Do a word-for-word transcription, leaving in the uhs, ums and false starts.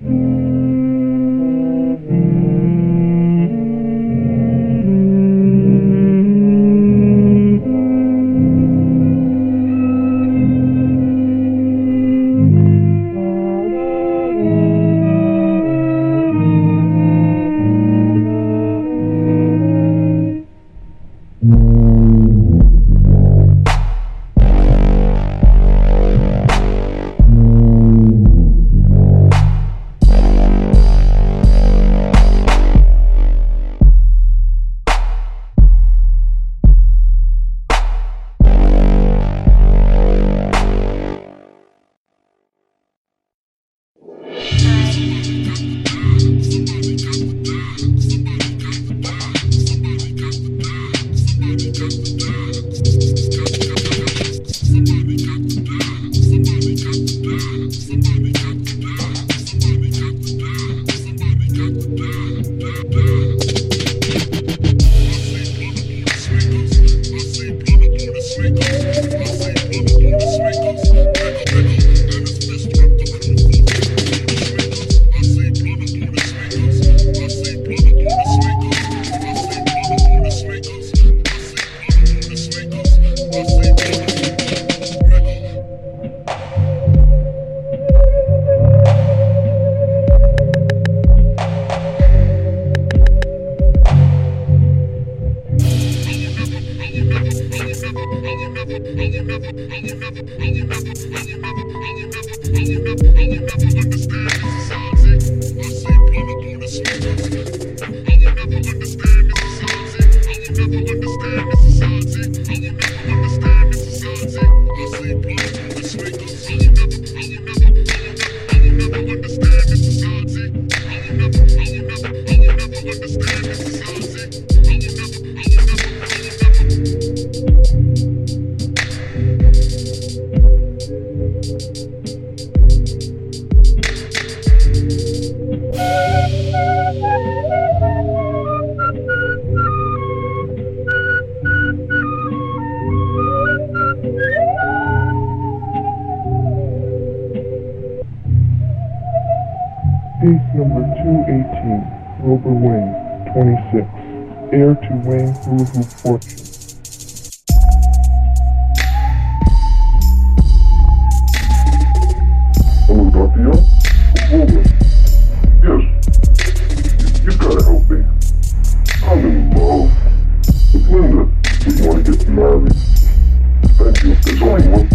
Case number two eighteen, Rover Wayne, twenty-six, heir to Wayne Hula Hoop fortune. Hello, Doctor Young? Rover. Yes. You, you gotta help me. I'm in love with Linda. We want to get married. Thank you. There's only one